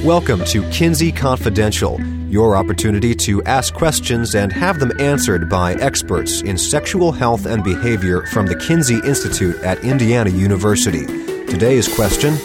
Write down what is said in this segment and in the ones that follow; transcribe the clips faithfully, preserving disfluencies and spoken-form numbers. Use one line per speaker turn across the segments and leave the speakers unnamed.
Welcome to Kinsey Confidential, your opportunity to ask questions and have them answered by experts in sexual health and behavior from the Kinsey Institute at Indiana University. Today's question: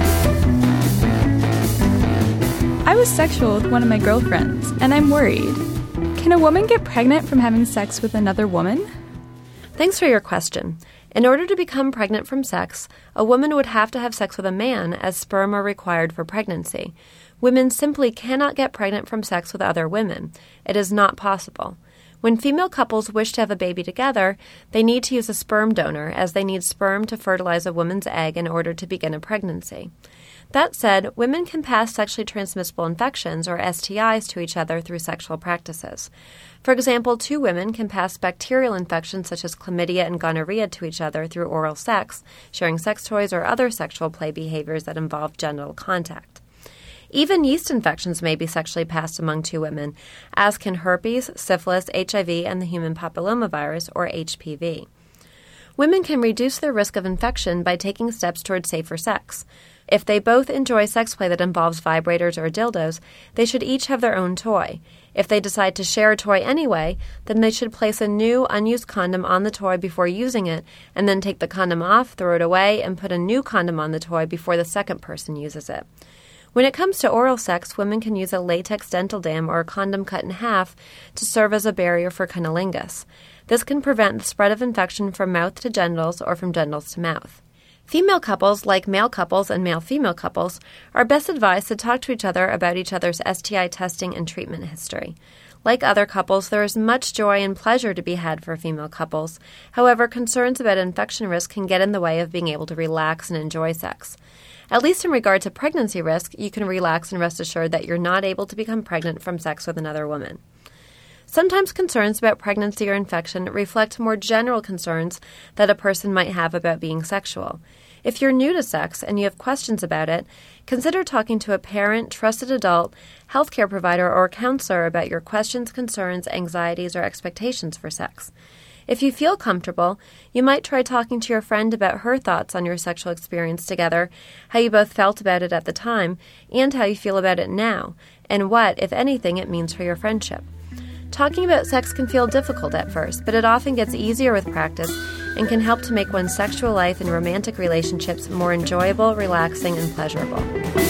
I was sexual with one of my girlfriends, and I'm worried. Can a woman get pregnant from having sex with another woman?
Thanks for your question. In order to become pregnant from sex, a woman would have to have sex with a man, as sperm are required for pregnancy. Women simply cannot get pregnant from sex with other women. It is not possible. When female couples wish to have a baby together, they need to use a sperm donor, as they need sperm to fertilize a woman's egg in order to begin a pregnancy. That said, women can pass sexually transmissible infections, or S T Is, to each other through sexual practices. For example, two women can pass bacterial infections such as chlamydia and gonorrhea to each other through oral sex, sharing sex toys, or other sexual play behaviors that involve genital contact. Even yeast infections may be sexually passed among two women, as can herpes, syphilis, H I V, and the human papillomavirus, or H P V. Women can reduce their risk of infection by taking steps toward safer sex. If they both enjoy sex play that involves vibrators or dildos, they should each have their own toy. If they decide to share a toy anyway, then they should place a new, unused condom on the toy before using it, and then take the condom off, throw it away, and put a new condom on the toy before the second person uses it. When it comes to oral sex, women can use a latex dental dam or a condom cut in half to serve as a barrier for cunnilingus. This can prevent the spread of infection from mouth to genitals or from genitals to mouth. Female couples, like male couples and male-female couples, are best advised to talk to each other about each other's S T I testing and treatment history. Like other couples, there is much joy and pleasure to be had for female couples. However, concerns about infection risk can get in the way of being able to relax and enjoy sex. At least in regard to pregnancy risk, you can relax and rest assured that you're not able to become pregnant from sex with another woman. Sometimes concerns about pregnancy or infection reflect more general concerns that a person might have about being sexual. If you're new to sex and you have questions about it, consider talking to a parent, trusted adult, healthcare provider, or counselor about your questions, concerns, anxieties, or expectations for sex. If you feel comfortable, you might try talking to your friend about her thoughts on your sexual experience together, how you both felt about it at the time, and how you feel about it now, and what, if anything, it means for your friendship. Talking about sex can feel difficult at first, but it often gets easier with practice and can help to make one's sexual life and romantic relationships more enjoyable, relaxing, and pleasurable.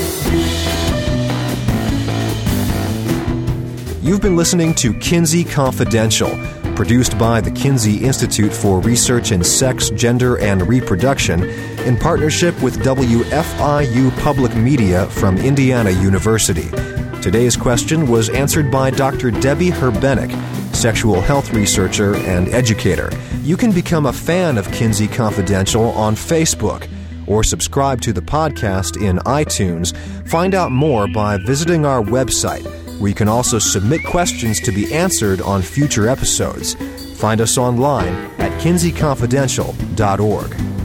You've been listening to Kinsey Confidential, produced by the Kinsey Institute for Research in Sex, Gender, and Reproduction in partnership with W F I U Public Media from Indiana University. Today's question was answered by Doctor Debbie Herbenek, sexual health researcher and educator. You can become a fan of Kinsey Confidential on Facebook or subscribe to the podcast in iTunes. Find out more by visiting our website, where you can also submit questions to be answered on future episodes. Find us online at kinsey confidential dot org.